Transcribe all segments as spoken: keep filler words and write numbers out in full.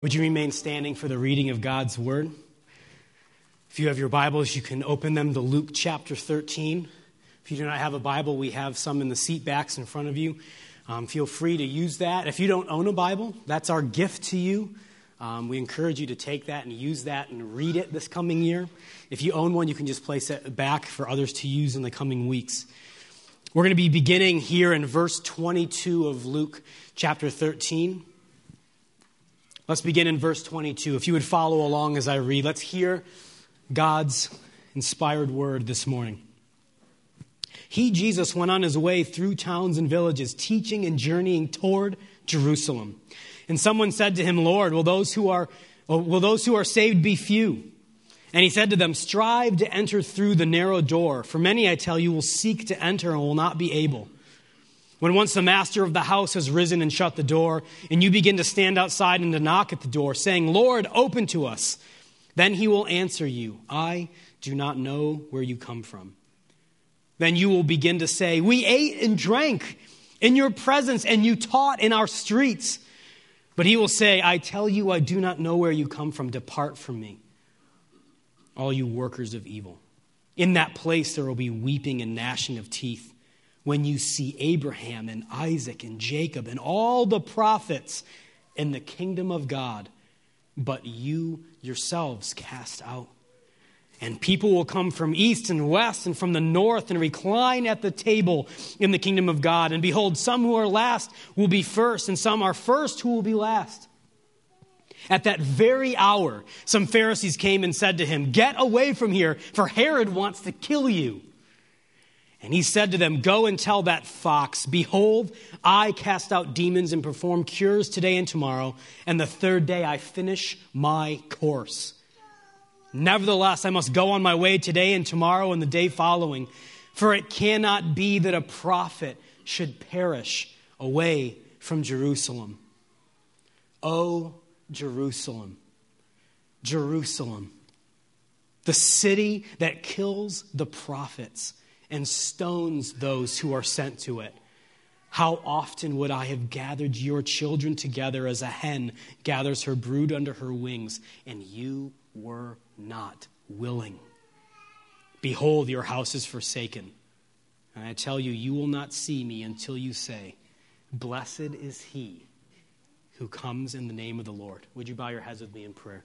Would you remain standing for the reading of God's word? If you have your Bibles, you can open them to Luke chapter thirteen. If you do not have a Bible, we have some in the seat backs in front of you. Um, feel free to use that. If you don't own a Bible, that's our gift to you. Um, we encourage you to take that and use that and read it this coming year. If you own one, you can just place it back for others to use in the coming weeks. We're going to be beginning here in verse twenty-two of Luke chapter thirteen. Let's begin in verse twenty-two. If you would follow along as I read, let's hear God's inspired word this morning. He, Jesus, went on his way through towns and villages, teaching and journeying toward Jerusalem. And someone said to him, Lord, will those who are will those who are saved be few? And he said to them, strive to enter through the narrow door, for many, I tell you, will seek to enter and will not be able. When once the master of the house has risen and shut the door, and you begin to stand outside and to knock at the door, saying, Lord, open to us, then he will answer you, I do not know where you come from. Then you will begin to say, we ate and drank in your presence, and you taught in our streets. But he will say, I tell you, I do not know where you come from. Depart from me, all you workers of evil. In that place there will be weeping and gnashing of teeth, when you see Abraham and Isaac and Jacob and all the prophets in the kingdom of God, but you yourselves cast out. And people will come from east and west and from the north and recline at the table in the kingdom of God. And behold, some who are last will be first, and some are first who will be last. At that very hour, some Pharisees came and said to him, get away from here, for Herod wants to kill you. And he said to them, go and tell that fox, behold, I cast out demons and perform cures today and tomorrow, and the third day I finish my course. Nevertheless, I must go on my way today and tomorrow and the day following, for it cannot be that a prophet should perish away from Jerusalem. O Jerusalem, Jerusalem, the city that kills the prophets and stones those who are sent to it. How often would I have gathered your children together as a hen gathers her brood under her wings, and you were not willing. Behold, your house is forsaken. And I tell you, you will not see me until you say, blessed is he who comes in the name of the Lord. Would you bow your heads with me in prayer?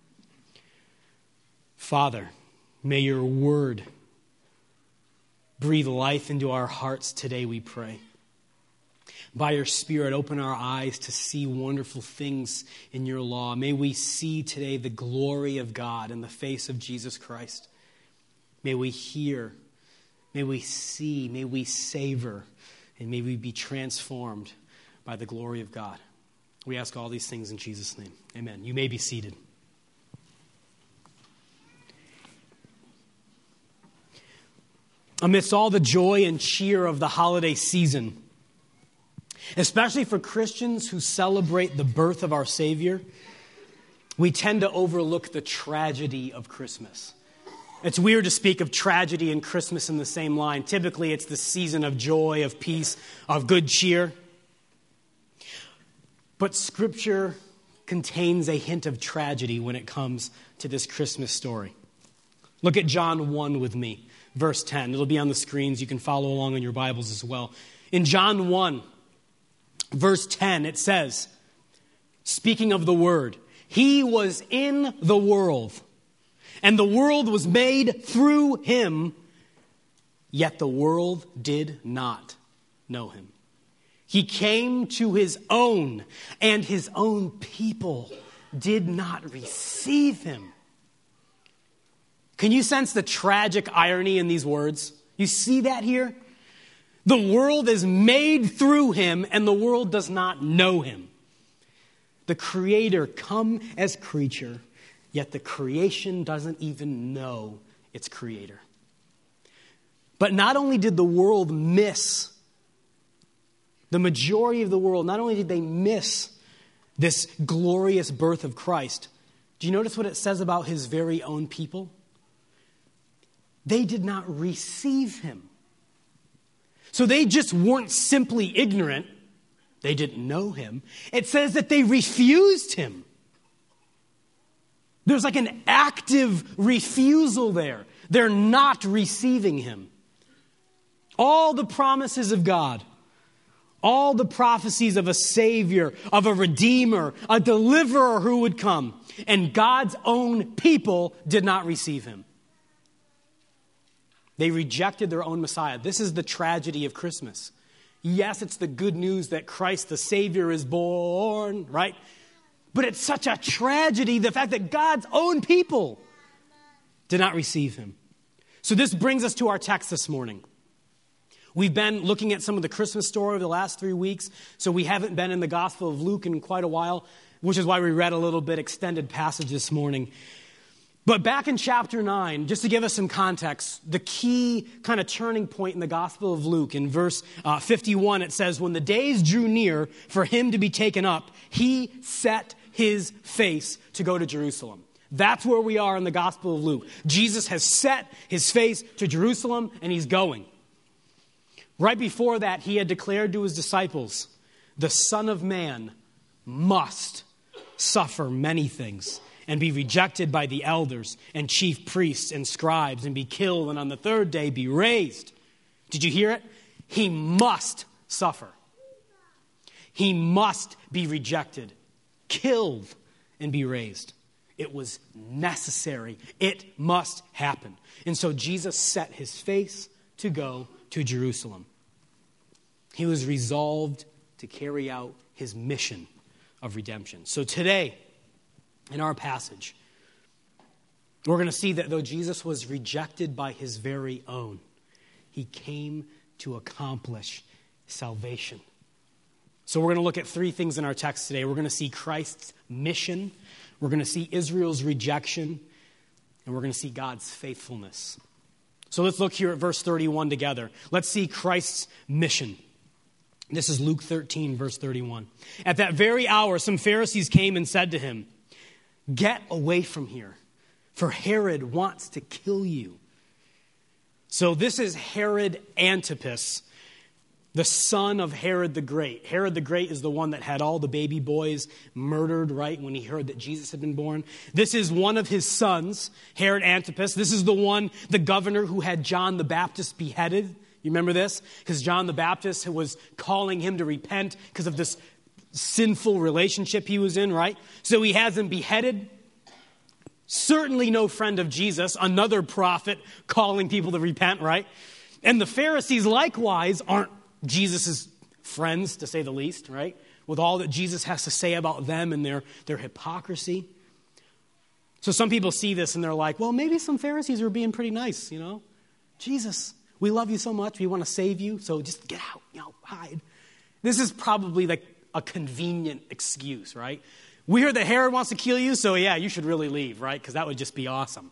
Father, may your word breathe life into our hearts today, we pray. By your Spirit, open our eyes to see wonderful things in your law. May we see today the glory of God in the face of Jesus Christ. May we hear, may we see, may we savor, and may we be transformed by the glory of God. We ask all these things in Jesus' name. Amen. You may be seated. Amidst all the joy and cheer of the holiday season, especially for Christians who celebrate the birth of our Savior, we tend to overlook the tragedy of Christmas. It's weird to speak of tragedy and Christmas in the same line. Typically, it's the season of joy, of peace, of good cheer. But Scripture contains a hint of tragedy when it comes to this Christmas story. Look at John one with me. Verse ten. It'll be on the screens. You can follow along in your Bibles as well. In John one, verse ten, it says, speaking of the Word, he was in the world, and the world was made through him, yet the world did not know him. He came to his own, and his own people did not receive him. Can you sense the tragic irony in these words? You see that here? The world is made through him, and the world does not know him. The Creator come as creature, yet the creation doesn't even know its Creator. But not only did the world miss, the majority of the world, not only did they miss this glorious birth of Christ, do you notice what it says about his very own people? They did not receive him. So they just weren't simply ignorant. They didn't know him. It says that they refused him. There's like an active refusal there. They're not receiving him. All the promises of God, all the prophecies of a Savior, of a Redeemer, a Deliverer who would come, and God's own people did not receive him. They rejected their own Messiah. This is the tragedy of Christmas. Yes, it's the good news that Christ the Savior is born, right? But it's such a tragedy, the fact that God's own people did not receive him. So this brings us to our text this morning. We've been looking at some of the Christmas story over the last three weeks, so we haven't been in the Gospel of Luke in quite a while, which is why we read a little bit extended passage this morning. But back in chapter nine, just to give us some context, the key kind of turning point in the Gospel of Luke, in verse uh, fifty-one, it says, when the days drew near for him to be taken up, he set his face to go to Jerusalem. That's where we are in the Gospel of Luke. Jesus has set his face to Jerusalem, and he's going. Right before that, he had declared to his disciples, the Son of Man must suffer many things and be rejected by the elders and chief priests and scribes and be killed and on the third day be raised. Did you hear it? He must suffer. He must be rejected, killed, and be raised. It was necessary. It must happen. And so Jesus set his face to go to Jerusalem. He was resolved to carry out his mission of redemption. So today, in our passage, we're going to see that though Jesus was rejected by his very own, he came to accomplish salvation. So we're going to look at three things in our text today. We're going to see Christ's mission, we're going to see Israel's rejection, and we're going to see God's faithfulness. So let's look here at verse thirty-one together. Let's see Christ's mission. This is Luke thirteen, verse thirty-one. At that very hour, some Pharisees came and said to him, get away from here, for Herod wants to kill you. So this is Herod Antipas, the son of Herod the Great. Herod the Great is the one that had all the baby boys murdered, right, when he heard that Jesus had been born. This is one of his sons, Herod Antipas. This is the one, the governor who had John the Baptist beheaded. You remember this? Because John the Baptist was calling him to repent because of this sinful relationship he was in, right? So he has him beheaded. Certainly no friend of Jesus, another prophet calling people to repent, right? And the Pharisees likewise aren't Jesus' friends, to say the least, right? With all that Jesus has to say about them and their, their hypocrisy. So some people see this and they're like, well, maybe some Pharisees are being pretty nice, you know? Jesus, we love you so much, we want to save you, so just get out, you know, hide. This is probably like a convenient excuse, right? We heard that Herod wants to kill you, so yeah, you should really leave, right? Because that would just be awesome.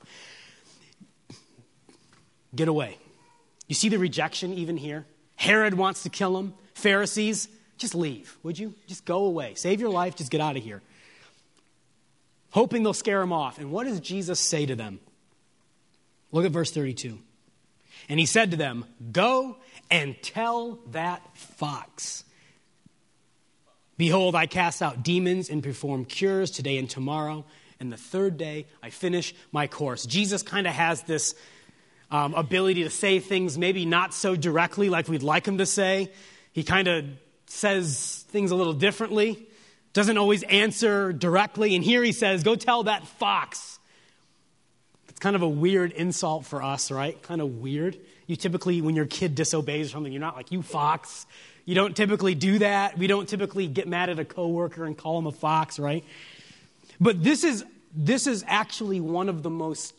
Get away. You see the rejection even here? Herod wants to kill him. Pharisees, just leave, would you? Just go away. Save your life, just get out of here. Hoping they'll scare him off. And what does Jesus say to them? Look at verse thirty-two. And he said to them, go and tell that fox, behold, I cast out demons and perform cures today and tomorrow, and the third day I finish my course. Jesus kind of has this um, ability to say things maybe not so directly like we'd like him to say. He kind of says things a little differently, doesn't always answer directly. And here he says, go tell that fox. It's kind of a weird insult for us, right? Kind of weird. You typically, when your kid disobeys or something, you're not like, you fox. You don't typically do that. We don't typically get mad at a coworker and call him a fox, right? But this is this is actually one of the most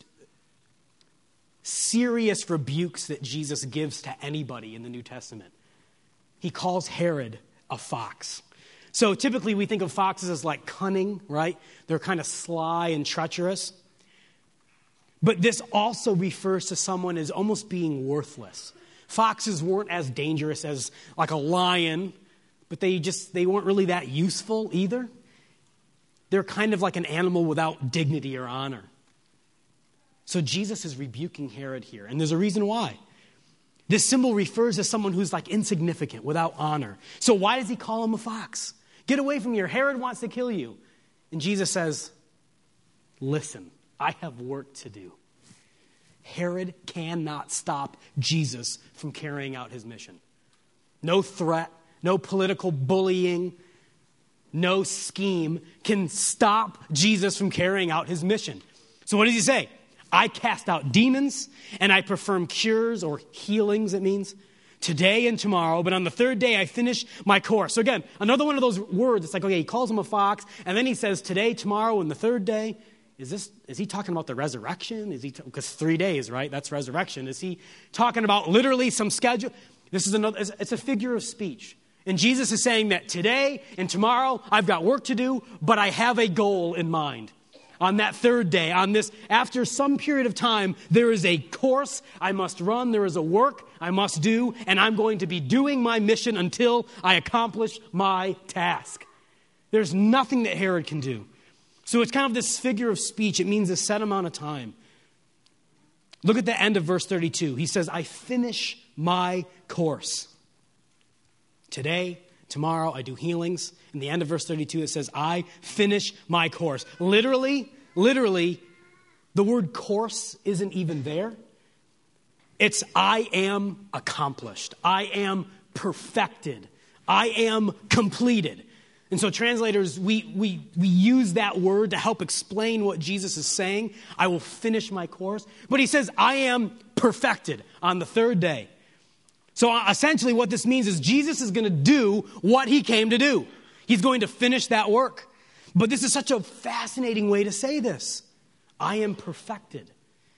serious rebukes that Jesus gives to anybody in the New Testament. He calls Herod a fox. So typically we think of foxes as like cunning, right? They're kind of sly and treacherous. But this also refers to someone as almost being worthless. Foxes weren't as dangerous as like a lion, but they just they weren't really that useful either. They're kind of like an animal without dignity or honor. So Jesus is rebuking Herod here, and there's a reason why. This symbol refers to someone who's like insignificant, without honor. So why does he call him a fox? Get away from here. Herod wants to kill you. And Jesus says, listen, I have work to do. Herod cannot stop Jesus from carrying out his mission. No threat, no political bullying, no scheme can stop Jesus from carrying out his mission. So what does he say? I cast out demons and I perform cures or healings, it means, today and tomorrow. But on the third day, I finish my course. So again, another one of those words. It's like, okay, he calls him a fox. And then he says today, tomorrow, and the third day. Is this, is he talking about the resurrection? Is he, because three days, right? That's resurrection. Is he talking about literally some schedule? This is another, it's a figure of speech. And Jesus is saying that today and tomorrow, I've got work to do, but I have a goal in mind. On that third day, on this, after some period of time, there is a course I must run, there is a work I must do, and I'm going to be doing my mission until I accomplish my task. There's nothing that Herod can do. So it's kind of this figure of speech. It means a set amount of time. Look at the end of verse thirty-two. He says, I finish my course. Today, tomorrow, I do healings. In the end of verse thirty-two, it says, I finish my course. Literally, literally, the word course isn't even there. It's I am accomplished. I am perfected. I am completed. And so translators, we, we, we use that word to help explain what Jesus is saying. I will finish my course. But he says, I am perfected on the third day. So essentially what this means is Jesus is going to do what he came to do. He's going to finish that work. But this is such a fascinating way to say this. I am perfected.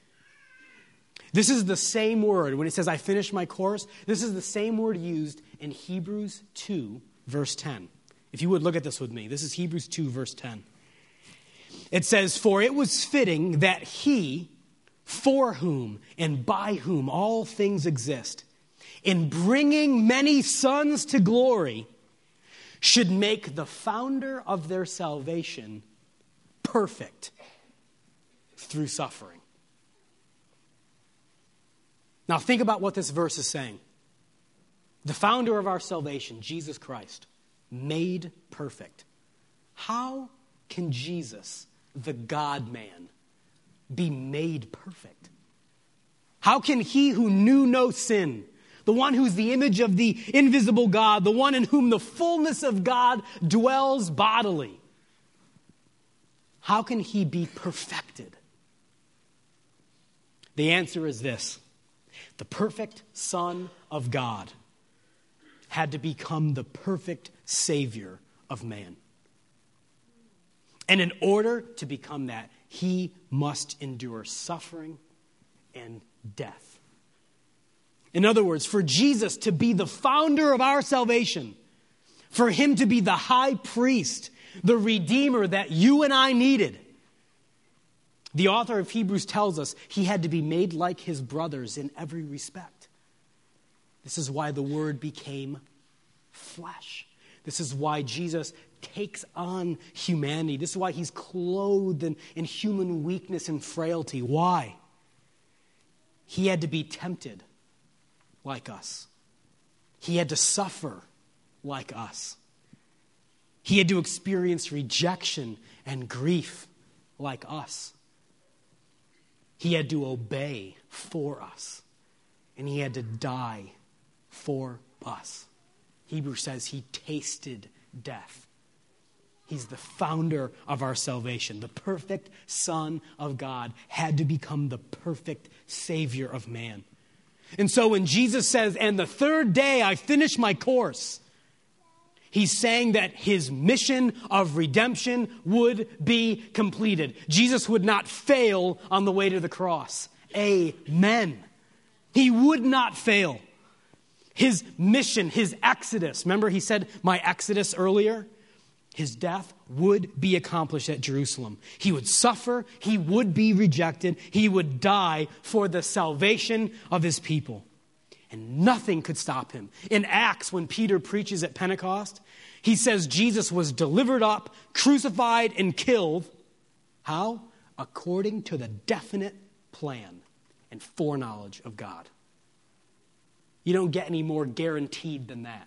This is the same word. When it says, I finish my course, this is the same word used in Hebrews two, verse ten. If you would look at this with me. This is Hebrews two, verse ten. It says, for it was fitting that he, for whom and by whom all things exist, in bringing many sons to glory, should make the founder of their salvation perfect through suffering. Now think about what this verse is saying. The founder of our salvation, Jesus Christ, made perfect. How can Jesus, the God-man, be made perfect? How can he who knew no sin, the one who's the image of the invisible God, the one in whom the fullness of God dwells bodily, how can he be perfected? The answer is this. The perfect Son of God had to become the perfect Savior of man. And in order to become that, he must endure suffering and death. In other words, for Jesus to be the founder of our salvation, for him to be the high priest, the redeemer that you and I needed, the author of Hebrews tells us he had to be made like his brothers in every respect. This is why the Word became flesh. This is why Jesus takes on humanity. This is why he's clothed in, in human weakness and frailty. Why? He had to be tempted like us. He had to suffer like us. He had to experience rejection and grief like us. He had to obey for us. And he had to die for us. Hebrews says he tasted death. He's the founder of our salvation. The perfect Son of God had to become the perfect Savior of man. And so when Jesus says, and the third day I finish my course, he's saying that his mission of redemption would be completed. Jesus would not fail on the way to the cross. Amen. He would not fail. His mission, his exodus, remember he said my exodus earlier? His death would be accomplished at Jerusalem. He would suffer, he would be rejected, he would die for the salvation of his people. And nothing could stop him. In Acts, when Peter preaches at Pentecost, he says Jesus was delivered up, crucified, and killed. How? According to the definite plan and foreknowledge of God. You don't get any more guaranteed than that.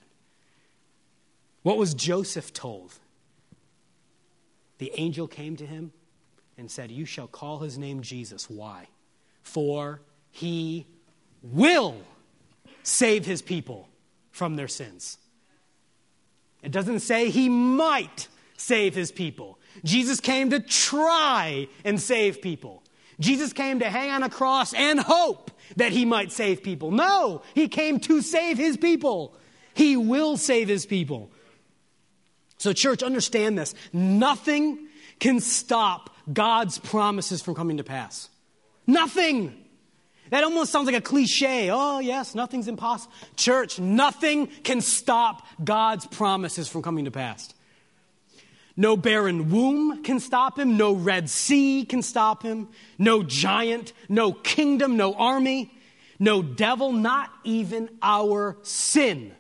What was Joseph told? The angel came to him and said, you shall call his name Jesus. Why? For he will save his people from their sins. It doesn't say he might save his people. Jesus came to try and save people. Jesus came to hang on a cross and hope that he might save people. No, he came to save his people. He will save his people. So church, understand this. Nothing can stop God's promises from coming to pass. Nothing. That almost sounds like a cliche. Oh, yes, nothing's impossible. Church, nothing can stop God's promises from coming to pass. No barren womb can stop him. No Red Sea can stop him. No giant, no kingdom, no army, no devil, not even our sin.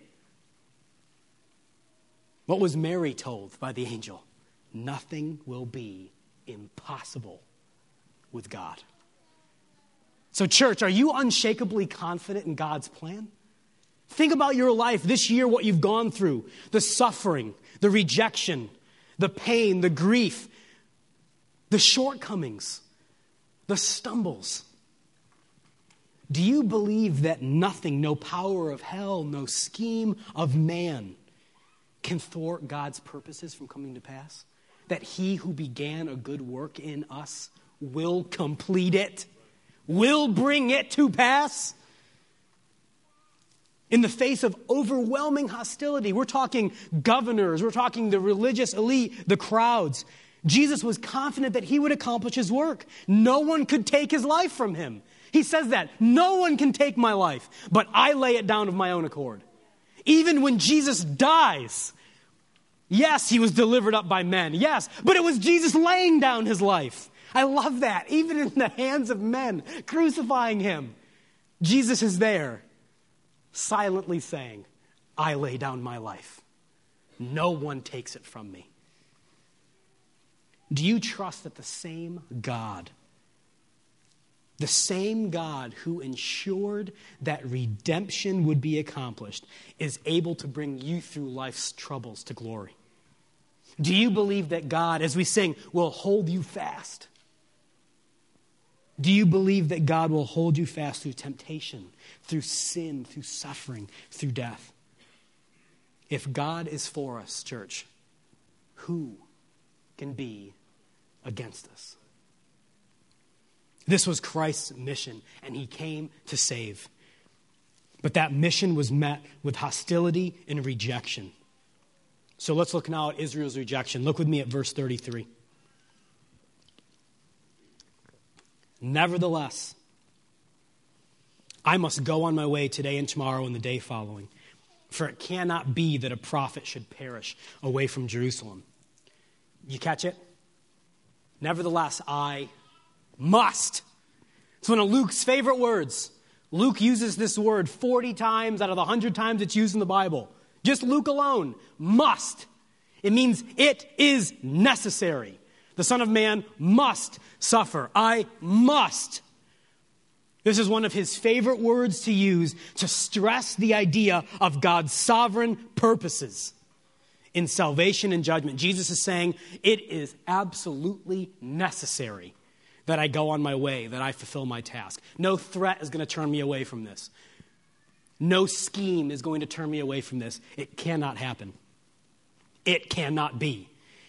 What was Mary told by the angel? Nothing will be impossible with God. So church, are you unshakably confident in God's plan? Think about your life this year, what you've gone through, the suffering, the rejection, the pain, the grief, the shortcomings, the stumbles. Do you believe that nothing, no power of hell, no scheme of man can thwart God's purposes from coming to pass? That he who began a good work in us will complete it, will bring it to pass? In the face of overwhelming hostility, we're talking governors, we're talking the religious elite, the crowds. Jesus was confident that he would accomplish his work. No one could take his life from him. He says that, no one can take my life, but I lay it down of my own accord. Even when Jesus dies, yes, he was delivered up by men, yes, but it was Jesus laying down his life. I love that. Even in the hands of men crucifying him, Jesus is there, silently saying, I lay down my life. No one takes it from me. Do you trust that the same God, the same God who ensured that redemption would be accomplished, is able to bring you through life's troubles to glory? Do you believe that God, as we sing, will hold you fast? Do you believe that God will hold you fast through temptation, through sin, through suffering, through death? If God is for us, church, who can be against us? This was Christ's mission, and he came to save. But that mission was met with hostility and rejection. So let's look now at Israel's rejection. Look with me at verse thirty-three. Nevertheless, I must go on my way today and tomorrow and the day following, for it cannot be that a prophet should perish away from Jerusalem. You catch it? Nevertheless, I must. It's one of Luke's favorite words. Luke uses this word forty times out of the one hundred times it's used in the Bible. Just Luke alone. Must. It means it is necessary. The Son of Man must suffer. I must. This is one of his favorite words to use to stress the idea of God's sovereign purposes in salvation and judgment. Jesus is saying it is absolutely necessary that I go on my way, that I fulfill my task. No threat is going to turn me away from this. No scheme is going to turn me away from this. It cannot happen. It cannot be.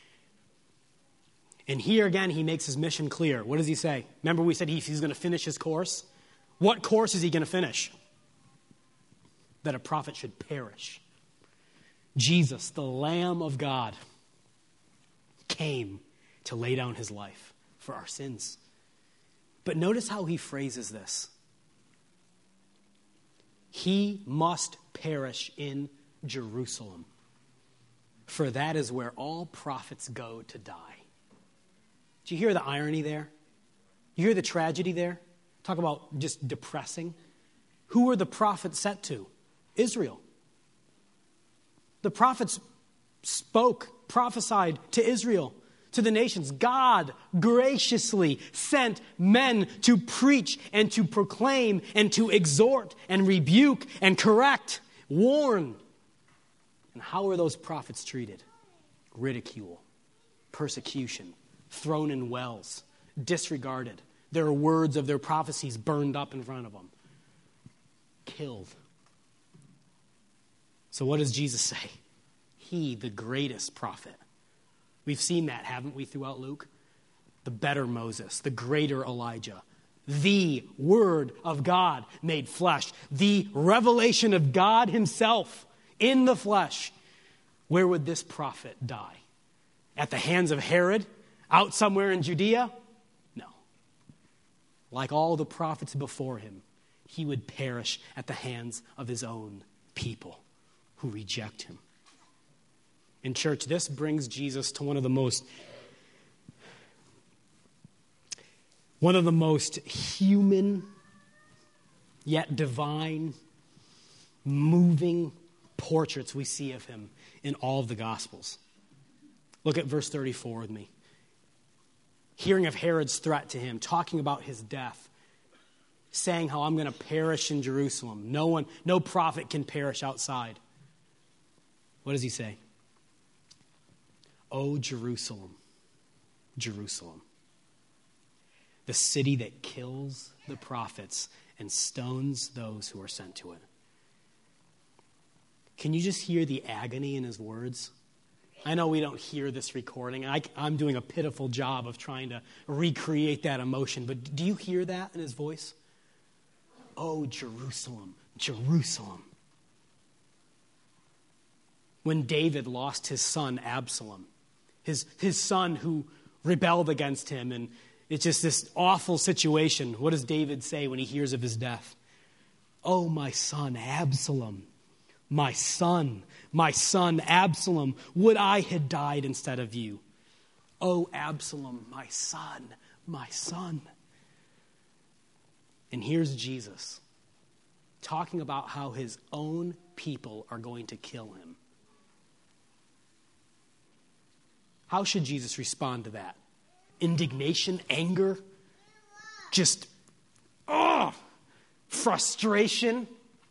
And here again, he makes his mission clear. What does he say? Remember we said he, he's going to finish his course? What course is he going to finish? That a prophet should perish. Jesus, the Lamb of God, came to lay down his life for our sins. But notice how he phrases this. He must perish in Jerusalem, for that is where all prophets go to die. Do you hear the irony there? You hear the tragedy there? Talk about just depressing. Who were the prophets sent to? Israel. The prophets spoke, prophesied to Israel, to the nations. God graciously sent men to preach and to proclaim and to exhort and rebuke and correct, warn. And how were those prophets treated? Ridicule, persecution, thrown in wells, disregarded. Their words of their prophecies burned up in front of them. Killed. So what does Jesus say? He, the greatest prophet. We've seen that, haven't we, throughout Luke? The better Moses, the greater Elijah, the Word of God made flesh, the revelation of God himself in the flesh. Where would this prophet die? At the hands of Herod? Out somewhere in Judea? No. Like all the prophets before him, he would perish at the hands of his own people who reject him. In church, this brings Jesus to one of the most one of the most human yet divine, moving portraits we see of him in all of the Gospels. Look at verse thirty-four with me. Hearing of Herod's threat to him, talking about his death, saying how I'm going to perish in Jerusalem. No one, no prophet can perish outside. What does he say? Oh, Jerusalem, Jerusalem, the city that kills the prophets and stones those who are sent to it. Can you just hear the agony in his words? I know we don't hear this recording. I, I'm doing a pitiful job of trying to recreate that emotion, but do you hear that in his voice? Oh, Jerusalem, Jerusalem. When David lost his son Absalom, his, his son who rebelled against him, and it's just this awful situation. What does David say when he hears of his death? Oh, my son Absalom, my son, my son Absalom, would I had died instead of you. Oh, Absalom, my son, my son. And here's Jesus talking about how his own people are going to kill him. How should Jesus respond to that? Indignation, anger, just, oh, frustration.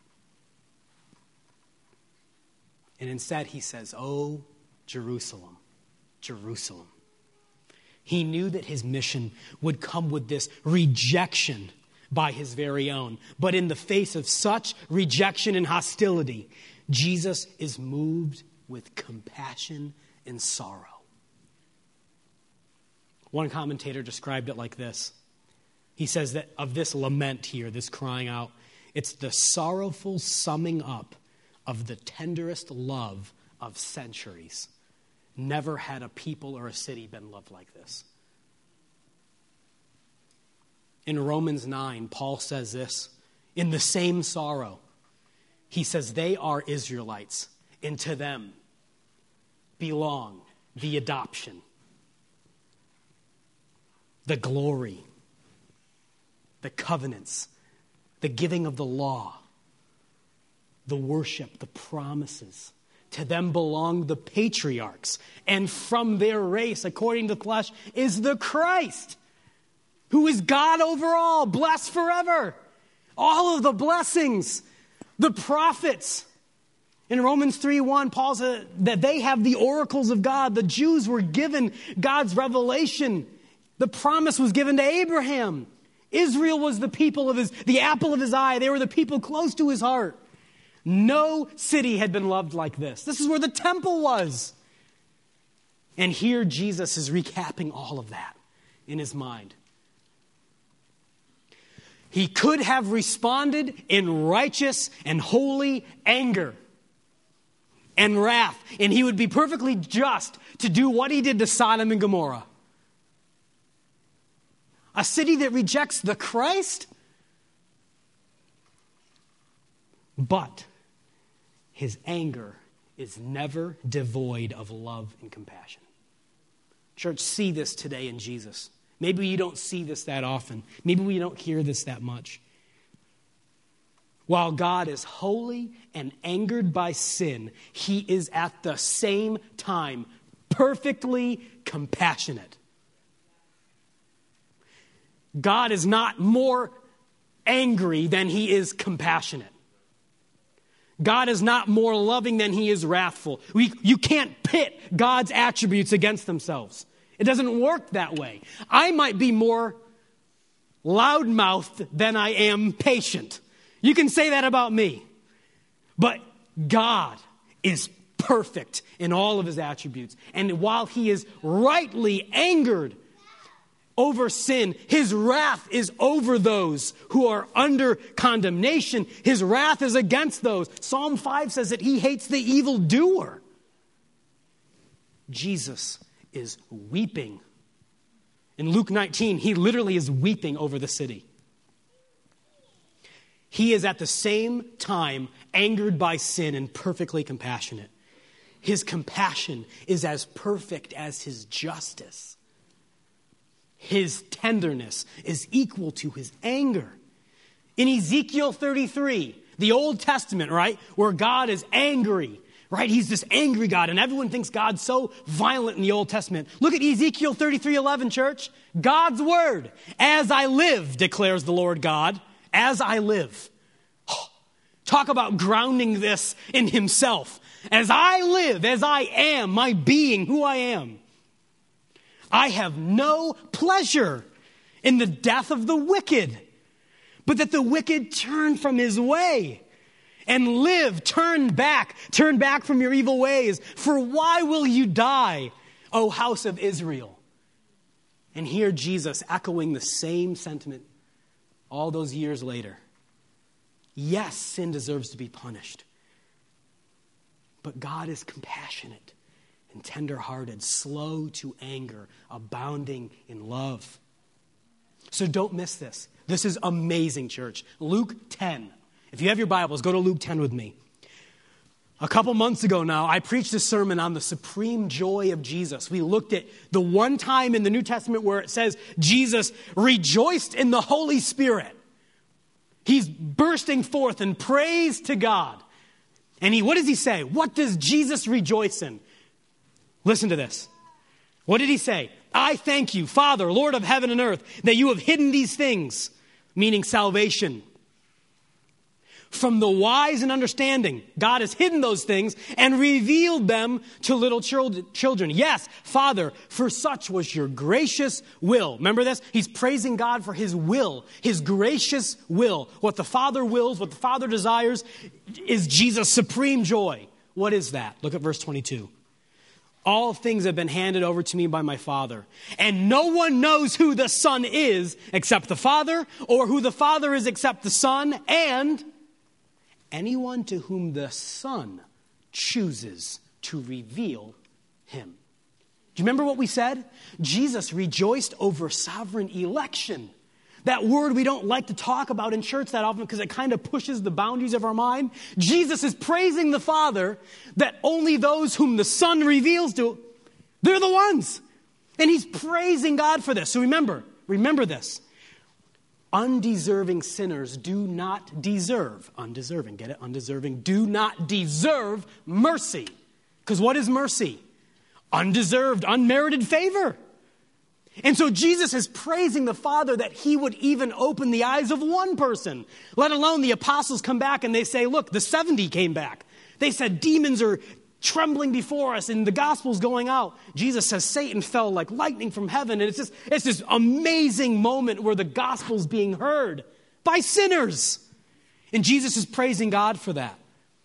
And instead he says, oh, Jerusalem, Jerusalem. He knew that his mission would come with this rejection by his very own. But in the face of such rejection and hostility, Jesus is moved with compassion and sorrow. One commentator described it like this. He says that of this lament here, this crying out, it's the sorrowful summing up of the tenderest love of centuries. Never had a people or a city been loved like this. In Romans nine, Paul says this, in the same sorrow. He says, they are Israelites, and to them belong the adoption, the glory, the covenants, the giving of the law, the worship, the promises. To them belong the patriarchs, and from their race, according to the flesh, is the Christ, who is God over all, blessed forever. All of the blessings, the prophets. In Romans three one, Paul said that they have the oracles of God. The Jews were given God's revelation. The promise was given to Abraham. Israel was the people of his, the apple of his eye. They were the people close to his heart. No city had been loved like this. This is where the temple was. And here Jesus is recapping all of that in his mind. He could have responded in righteous and holy anger and wrath, and he would be perfectly just to do what he did to Sodom and Gomorrah. A city that rejects the Christ. But his anger is never devoid of love and compassion. Church, see this today in Jesus. Maybe you don't see this that often. Maybe we don't hear this that much. While God is holy and angered by sin, he is at the same time perfectly compassionate. God is not more angry than he is compassionate. God is not more loving than he is wrathful. We, you can't pit God's attributes against themselves. It doesn't work that way. I might be more loudmouthed than I am patient. You can say that about me. But God is perfect in all of his attributes. And while he is rightly angered over sin, his wrath is over those who are under condemnation. His wrath is against those. Psalm five says that he hates the evildoer. Jesus is weeping. In Luke nineteen, he literally is weeping over the city. He is at the same time angered by sin and perfectly compassionate. His compassion is as perfect as his justice. His tenderness is equal to his anger. In Ezekiel thirty-three, the Old Testament, right, where God is angry, right? He's this angry God, and everyone thinks God's so violent in the Old Testament. Look at Ezekiel thirty-three eleven, church. God's word, as I live, declares the Lord God, as I live. Oh, talk about grounding this in himself. As I live, as I am, my being, who I am. I have no pleasure in the death of the wicked, but that the wicked turn from his way and live. Turn back, turn back from your evil ways. For why will you die, O house of Israel? And here Jesus echoing the same sentiment all those years later. Yes, sin deserves to be punished, but God is compassionate and tender-hearted, slow to anger, abounding in love. So don't miss this. This is amazing, church. Luke ten. If you have your Bibles, go to Luke ten with me. A couple months ago now, I preached a sermon on the supreme joy of Jesus. We looked at the one time in the New Testament where it says Jesus rejoiced in the Holy Spirit. He's bursting forth in praise to God. And he, what does he say? What does Jesus rejoice in? Listen to this. What did he say? I thank you, Father, Lord of heaven and earth, that you have hidden these things, meaning salvation, from the wise and understanding. God has hidden those things and revealed them to little children. Yes, Father, for such was your gracious will. Remember this? He's praising God for his will, his gracious will. What the Father wills, what the Father desires is Jesus' supreme joy. What is that? Look at verse twenty-two. All things have been handed over to me by my Father, and no one knows who the Son is except the Father, or who the Father is except the Son, and anyone to whom the Son chooses to reveal him. Do you remember what we said? Jesus rejoiced over sovereign election. That word we don't like to talk about in church that often because it kind of pushes the boundaries of our mind. Jesus is praising the Father that only those whom the Son reveals to, they're the ones. And he's praising God for this. So remember, remember this. Undeserving sinners do not deserve, undeserving, get it? Undeserving, do not deserve mercy. Because what is mercy? Undeserved, unmerited favor. And so Jesus is praising the Father that he would even open the eyes of one person, let alone the apostles come back and they say, look, the seventy came back. They said demons are trembling before us and the gospel's going out. Jesus says Satan fell like lightning from heaven. And it's just, it's this amazing moment where the gospel's being heard by sinners. And Jesus is praising God for that.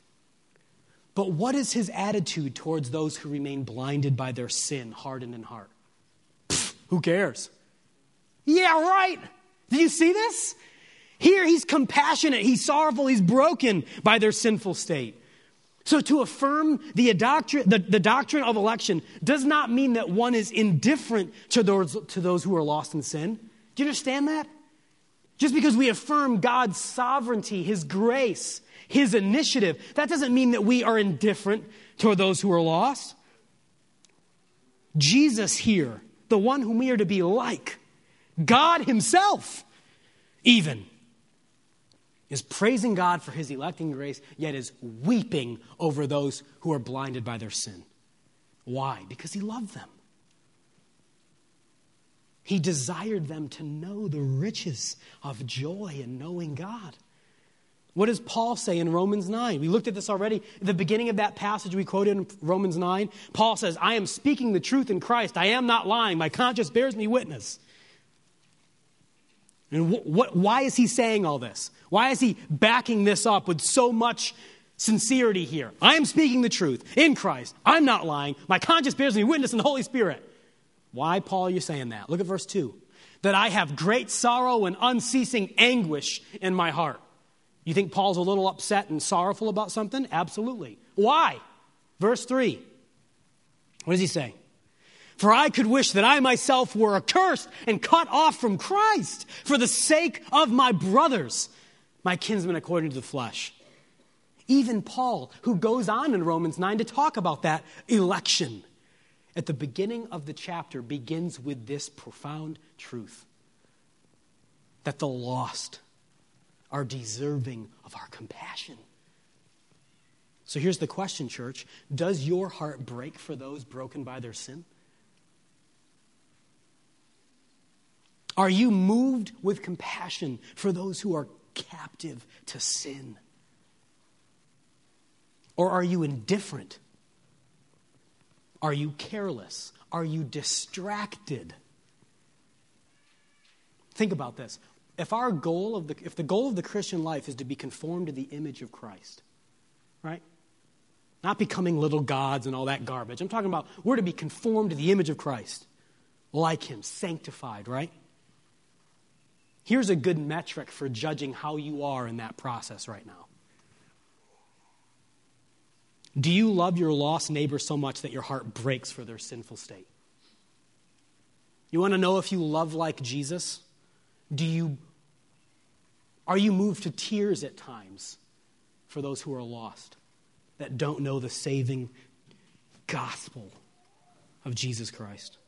But what is his attitude towards those who remain blinded by their sin, hardened in heart? Pfft, who cares? Yeah, right. Do you see this? Here he's compassionate, he's sorrowful, he's broken by their sinful state. So to affirm the doctrine, the, the doctrine of election does not mean that one is indifferent to those, to those who are lost in sin. Do you understand that? Just because we affirm God's sovereignty, his grace, his initiative, that doesn't mean that we are indifferent toward those who are lost. Jesus here, the one whom we are to be like, God himself even, is praising God for his electing grace, yet is weeping over those who are blinded by their sin. Why? Because he loved them. He desired them to know the riches of joy in knowing God. What does Paul say in Romans nine? We looked at this already. At the beginning of that passage we quoted in Romans nine, Paul says, I am speaking the truth in Christ. I am not lying. My conscience bears me witness. And wh- what, why is he saying all this? Why is he backing this up with so much sincerity here? I am speaking the truth in Christ. I'm not lying. My conscience bears me witness in the Holy Spirit. Why, Paul, are you saying that? Look at verse two. That I have great sorrow and unceasing anguish in my heart. You think Paul's a little upset and sorrowful about something? Absolutely. Why? Verse three. What does he say? For I could wish that I myself were accursed and cut off from Christ for the sake of my brothers, my kinsmen according to the flesh. Even Paul, who goes on in Romans nine to talk about that election, at the beginning of the chapter begins with this profound truth. That the lost are deserving of our compassion. So here's the question, church. Does your heart break for those broken by their sin? Are you moved with compassion for those who are captive to sin? Or are you indifferent? Are you careless? Are you distracted? Think about this. If our goal of the if the goal of the Christian life is to be conformed to the image of Christ, right? Not becoming little gods and all that garbage. I'm talking about we're to be conformed to the image of Christ. Like him, sanctified, right? Here's a good metric for judging how you are in that process right now. Do you love your lost neighbor so much that your heart breaks for their sinful state? You want to know if you love like Jesus? Do you Are you moved to tears at times for those who are lost, that don't know the saving gospel of Jesus Christ?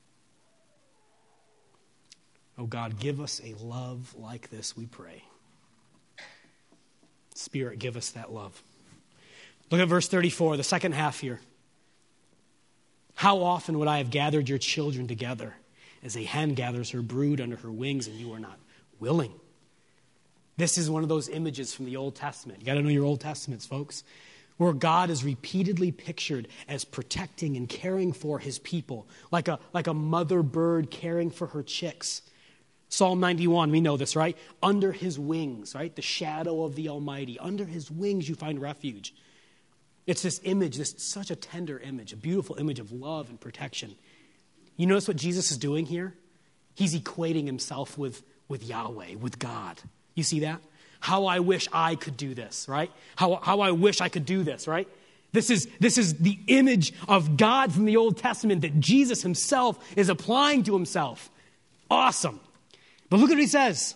Oh God, give us a love like this, we pray. Spirit, give us that love. Look at verse thirty-four, the second half here. How often would I have gathered your children together as a hen gathers her brood under her wings, and you are not willing? This is one of those images from the Old Testament. You got to know your Old Testaments, folks, where God is repeatedly pictured as protecting and caring for his people, like a, like a mother bird caring for her chicks. Psalm ninety-one, we know this, right? Under his wings, right? The shadow of the Almighty. Under his wings you find refuge. It's this image, this such a tender image, a beautiful image of love and protection. You notice what Jesus is doing here? He's equating himself with, with Yahweh, with God. You see that? How I wish I could do this, right? How, how I wish I could do this, right? This is, this is the image of God from the Old Testament that Jesus himself is applying to himself. Awesome. But look at what he says.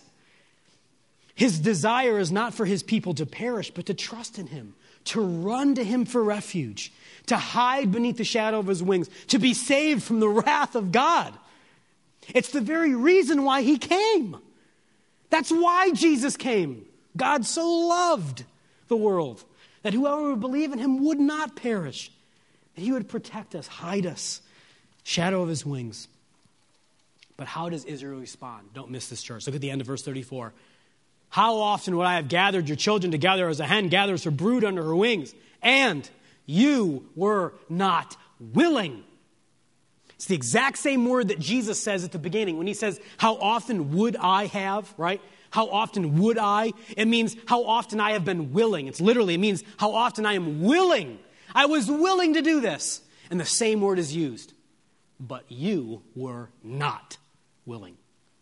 His desire is not for his people to perish, but to trust in him, to run to him for refuge, to hide beneath the shadow of his wings, to be saved from the wrath of God. It's the very reason why he came. That's why Jesus came. God so loved the world that whoever would believe in him would not perish, that he would protect us, hide us, shadow of his wings. But how does Israel respond? Don't miss this, church. Look at the end of verse thirty-four. How often would I have gathered your children together as a hen gathers her brood under her wings, and you were not willing? It's the exact same word that Jesus says at the beginning when he says, how often would I have, right? How often would I? It means how often I have been willing. It's literally, it means how often I am willing. I was willing to do this. And the same word is used. But you were not willing.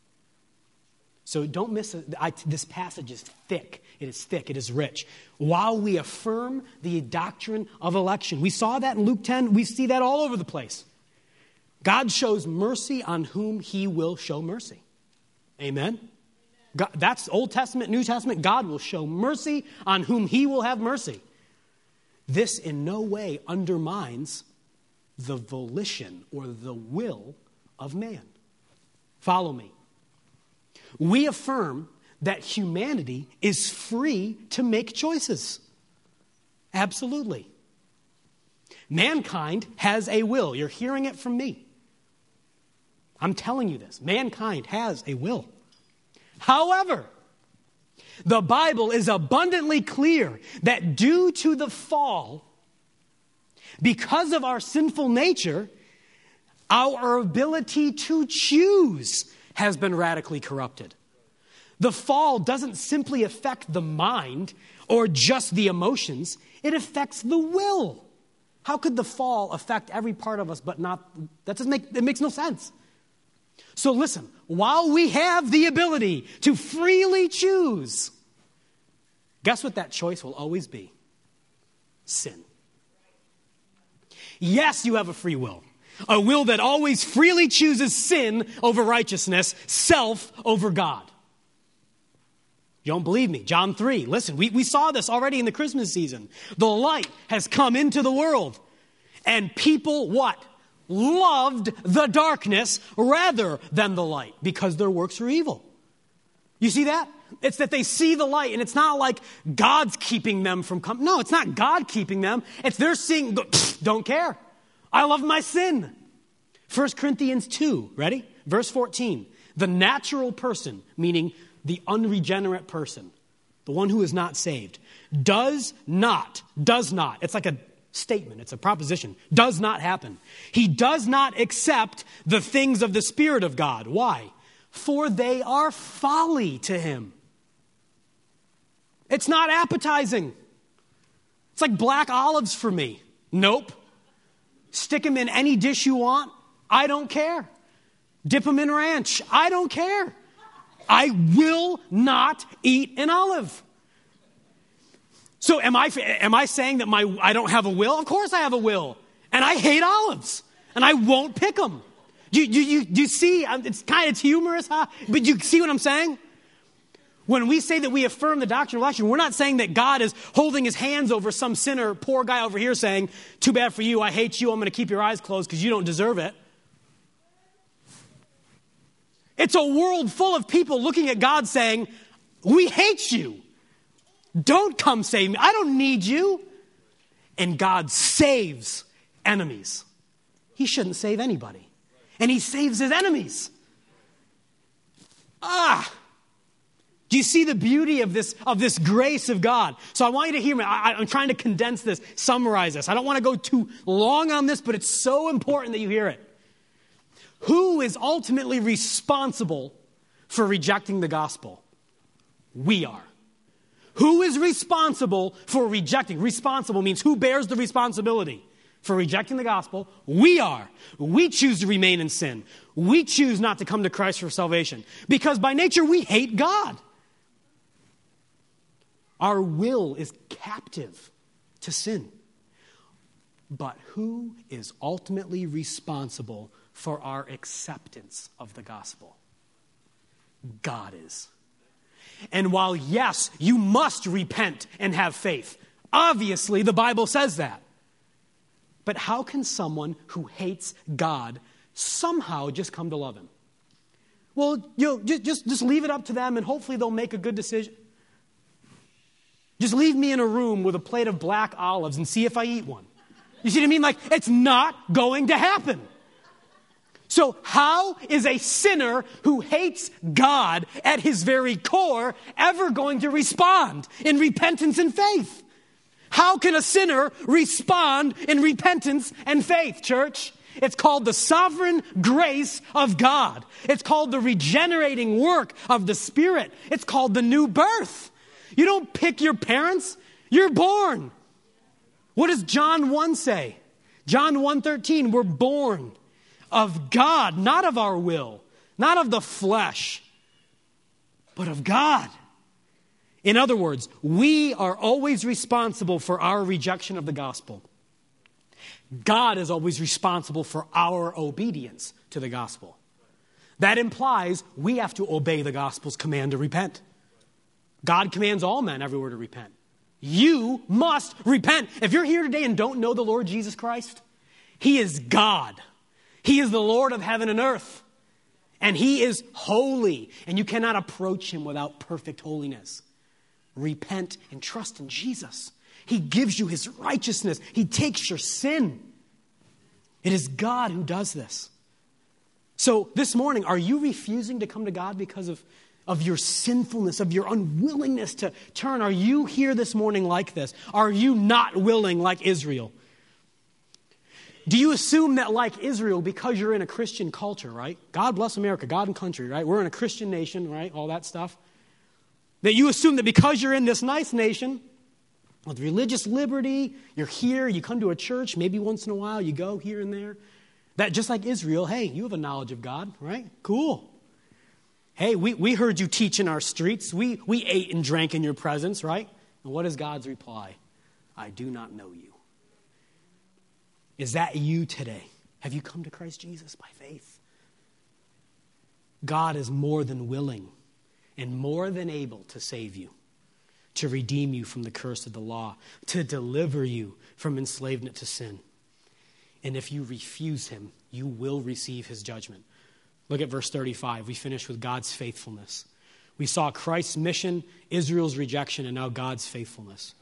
So don't miss it. I, this passage is thick. It is thick. It is rich. While we affirm the doctrine of election, we saw that in Luke ten. We see that all over the place. God shows mercy on whom he will show mercy. Amen? God, that's Old Testament, New Testament. God will show mercy on whom he will have mercy. This in no way undermines the volition or the will of man. Follow me. We affirm that humanity is free to make choices. Absolutely. Mankind has a will. You're hearing it from me. I'm telling you this. Mankind has a will. However, The Bible is abundantly clear that due to the fall, because of our sinful nature, our ability to choose has been radically corrupted. The fall doesn't simply affect the mind or just the emotions. It affects the will. How could the fall affect every part of us but not, that doesn't make, it makes no sense. So listen, while we have the ability to freely choose, guess what that choice will always be? Sin. Yes, you have a free will. A will that always freely chooses sin over righteousness, self over God. You don't believe me? John three. Listen, we, we saw this already in the Christmas season. The light has come into the world. And people, what? Loved the darkness rather than the light because their works were evil. You see that? It's that they see the light, and it's not like God's keeping them from coming. No, it's not God keeping them. It's they're seeing, don't care. I love my sin. First Corinthians two, ready? Verse fourteen. The natural person, meaning the unregenerate person, the one who is not saved, does not, does not, it's like a statement, it's a proposition, does not happen. He does not accept the things of the Spirit of God. Why? For they are folly to him. It's not appetizing. It's like black olives for me. Nope. Stick them in any dish you want. I don't care. Dip them in ranch. I don't care. I will not eat an olive. So am I am I saying that my I don't have a will? Of course I have a will. And I hate olives. And I won't pick them. Do you, you, you, you see? It's kind of it's humorous, huh? But you see what I'm saying? When we say that we affirm the doctrine of election, we're not saying that God is holding his hands over some sinner, poor guy over here saying, too bad for you, I hate you, I'm going to keep your eyes closed because you don't deserve it. It's a world full of people looking at God saying, we hate you. Don't come save me. I don't need you. And God saves enemies. He shouldn't save anybody. And he saves his enemies. Ah. Do you see the beauty of this, of this grace of God? So I want you to hear me. I, I'm trying to condense this, summarize this. I don't want to go too long on this, but it's so important that you hear it. Who is ultimately responsible for rejecting the gospel? We are. Who is responsible for rejecting? Responsible means who bears the responsibility for rejecting the gospel? We are. We choose to remain in sin. We choose not to come to Christ for salvation. Because by nature we hate God. Our will is captive to sin. But who is ultimately responsible for our acceptance of the gospel? God is. And while, yes, you must repent and have faith, obviously the Bible says that. But how can someone who hates God somehow just come to love him? Well, you know, just, just, just leave it up to them and hopefully they'll make a good decision. Just leave me in a room with a plate of black olives and see if I eat one. You see what I mean? Like, it's not going to happen. So how is a sinner who hates God at his very core ever going to respond in repentance and faith? How can a sinner respond in repentance and faith, church? It's called the sovereign grace of God. It's called the regenerating work of the Spirit. It's called the new birth. You don't pick your parents. You're born. What does John one say? John one thirteen, we're born of God, not of our will, not of the flesh, but of God. In other words, we are always responsible for our rejection of the gospel. God is always responsible for our obedience to the gospel. That implies we have to obey the gospel's command to repent. God commands all men everywhere to repent. You must repent. If you're here today and don't know the Lord Jesus Christ, he is God. He is the Lord of heaven and earth. And he is holy. And you cannot approach him without perfect holiness. Repent and trust in Jesus. He gives you his righteousness. He takes your sin. It is God who does this. So this morning, are you refusing to come to God because of of your sinfulness, of your unwillingness to turn. Are you here this morning like this? Are you not willing like Israel? Do you assume that like Israel, because you're in a Christian culture, right? God bless America, God and country, right? We're in a Christian nation, right? All that stuff. That you assume that because you're in this nice nation, with religious liberty, you're here, you come to a church, maybe once in a while, you go here and there. That just like Israel, hey, you have a knowledge of God, right? Cool. Hey, we, we heard you teach in our streets. We, we ate and drank in your presence, right? And what is God's reply? I do not know you. Is that you today? Have you come to Christ Jesus by faith? God is more than willing and more than able to save you, to redeem you from the curse of the law, to deliver you from enslavement to sin. And if you refuse him, you will receive his judgment. Look at verse thirty-five. We finish with God's faithfulness. We saw Christ's mission, Israel's rejection, and now God's faithfulness.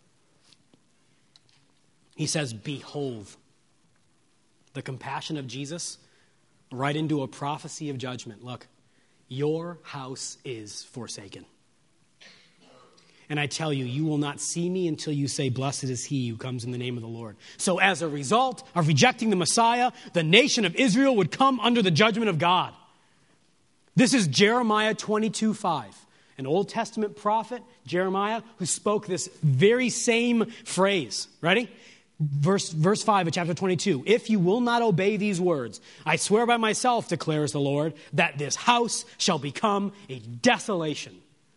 He says, behold, the compassion of Jesus right into a prophecy of judgment. Look, your house is forsaken. And I tell you, you will not see me until you say, blessed is he who comes in the name of the Lord. So as a result of rejecting the Messiah, the nation of Israel would come under the judgment of God. This is Jeremiah twenty-two five, an Old Testament prophet, Jeremiah, who spoke this very same phrase. Ready? Verse, verse five of chapter twenty-two. If you will not obey these words, I swear by myself, declares the Lord, that this house shall become a desolation.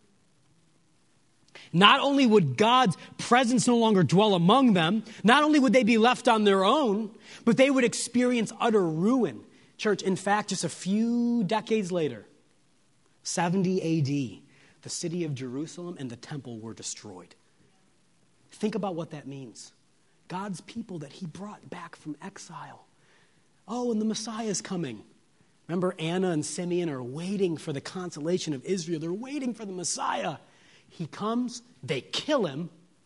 Not only would God's presence no longer dwell among them, not only would they be left on their own, but they would experience utter ruin. Church, in fact, just a few decades later, seventy A D, the city of Jerusalem and the temple were destroyed. Think about what that means. God's people that he brought back from exile. Oh, and the Messiah is coming. Remember, Anna and Simeon are waiting for the consolation of Israel. They're waiting for the Messiah. He comes, they kill him,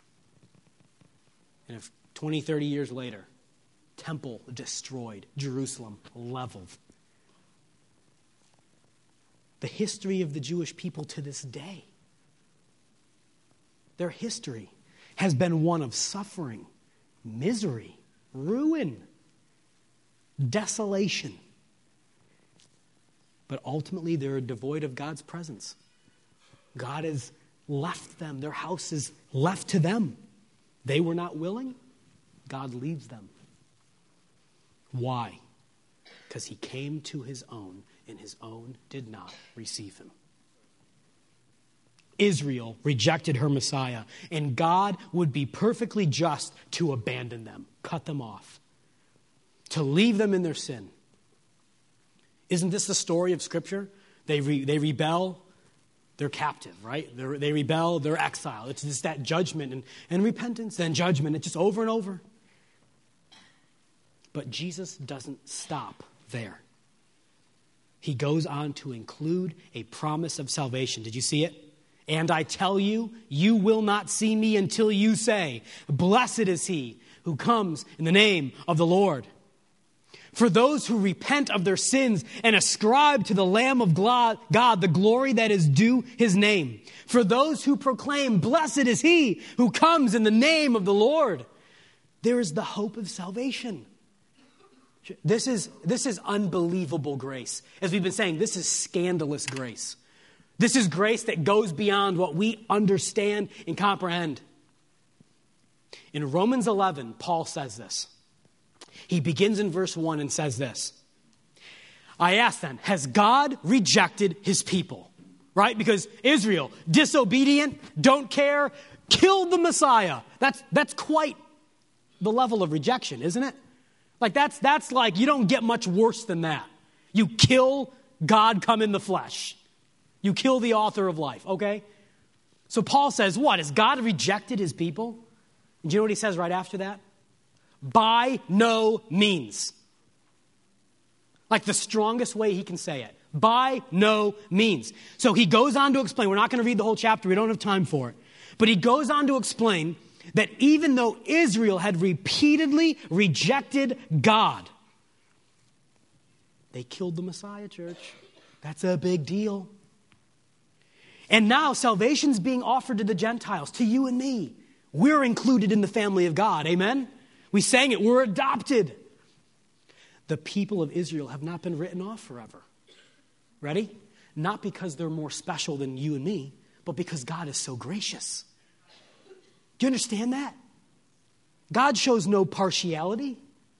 and if twenty, thirty years later, temple destroyed, Jerusalem leveled. The history of the Jewish people to this day, their history has been one of suffering, misery, ruin, desolation. But ultimately, they're devoid of God's presence. God has left them. Their house is left to them. They were not willing. God leaves them. Why? Because he came to his own, and his own did not receive him. Israel rejected her Messiah, and God would be perfectly just to abandon them, cut them off, to leave them in their sin. Isn't this the story of Scripture? They re- they rebel, they're captive, right? They're, they rebel, they're exiled. It's just that judgment and, and repentance, then judgment. It's just over and over. But Jesus doesn't stop there. He goes on to include a promise of salvation. Did you see it? And I tell you, you will not see me until you say, blessed is he who comes in the name of the Lord. For those who repent of their sins and ascribe to the Lamb of God the glory that is due his name. For those who proclaim, blessed is he who comes in the name of the Lord. There is the hope of salvation. This is, this is unbelievable grace. As we've been saying, this is scandalous grace. This is grace that goes beyond what we understand and comprehend. In Romans eleven, Paul says this. He begins in verse one and says this. I ask then, has God rejected his people? Right? Because Israel, disobedient, don't care, killed the Messiah. That's, that's quite the level of rejection, isn't it? Like that's, that's like, you don't get much worse than that. You kill God come in the flesh. You kill the author of life, okay? So Paul says, what? Has God rejected his people? And do you know what he says right after that? By no means. Like the strongest way he can say it. By no means. So he goes on to explain. We're not going to read the whole chapter. We don't have time for it. But he goes on to explain that even though Israel had repeatedly rejected God, they killed the Messiah, church. That's a big deal. And now salvation's being offered to the Gentiles, to you and me. We're included in the family of God. Amen? We sang it. We're adopted. The people of Israel have not been written off forever. Ready? Not because they're more special than you and me, but because God is so gracious. Do you understand that? God shows no partiality.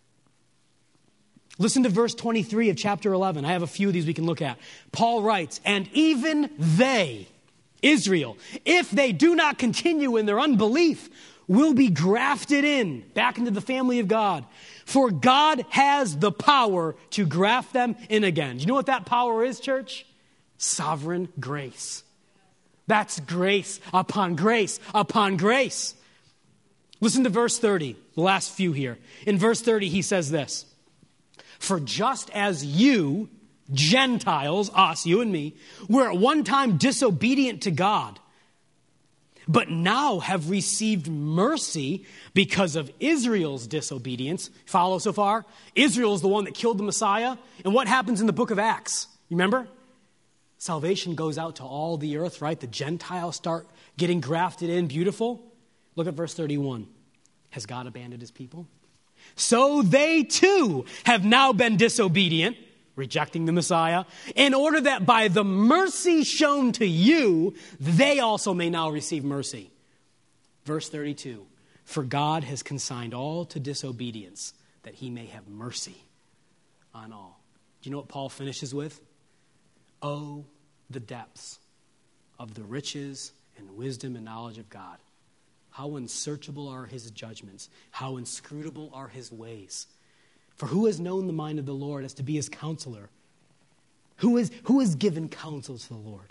Listen to verse twenty-three of chapter eleven. I have a few of these we can look at. Paul writes, and even they, Israel, if they do not continue in their unbelief, will be grafted in, back into the family of God. For God has the power to graft them in again. Do you know what that power is, church? Sovereign grace. That's grace upon grace upon grace. Listen to verse thirty, the last few here. In verse thirty, he says this. For just as you, Gentiles, us, you and me, were at one time disobedient to God, but now have received mercy because of Israel's disobedience. Follow so far? Israel is the one that killed the Messiah. And what happens in the book of Acts? You remember? Salvation goes out to all the earth, right? The Gentiles start getting grafted in. Beautiful. Look at verse thirty-one. Has God abandoned his people? So they too have now been disobedient, rejecting the Messiah, in order that by the mercy shown to you, they also may now receive mercy. Verse thirty-two. For God has consigned all to disobedience, that he may have mercy on all. Do you know what Paul finishes with? Oh, the depths of the riches and wisdom and knowledge of God. How unsearchable are his judgments. How inscrutable are his ways. For who has known the mind of the Lord as to be his counselor? Who is, who has given counsel to the Lord?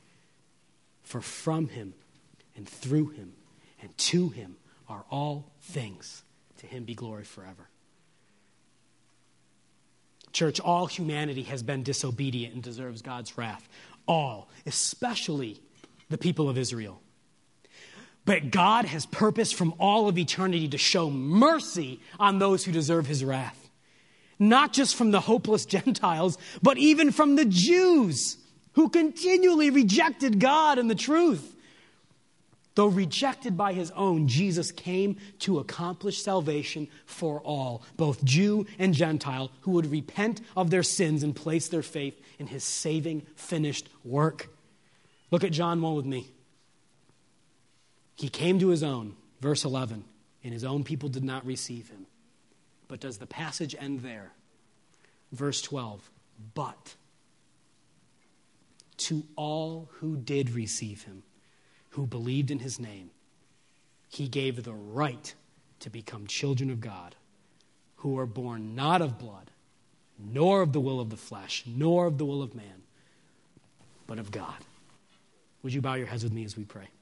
For from him and through him and to him are all things. To him be glory forever. Church, all humanity has been disobedient and deserves God's wrath. All, especially the people of Israel. But God has purposed from all of eternity to show mercy on those who deserve his wrath. Not just from the hopeless Gentiles, but even from the Jews who continually rejected God and the truth. Though rejected by his own, Jesus came to accomplish salvation for all, both Jew and Gentile, who would repent of their sins and place their faith in his saving, finished work. Look at John one with me. He came to his own, verse eleven, and his own people did not receive him. But does the passage end there? Verse twelve, but to all who did receive him, who believed in his name, he gave the right to become children of God, who are born not of blood, nor of the will of the flesh, nor of the will of man, but of God. Would you bow your heads with me as we pray?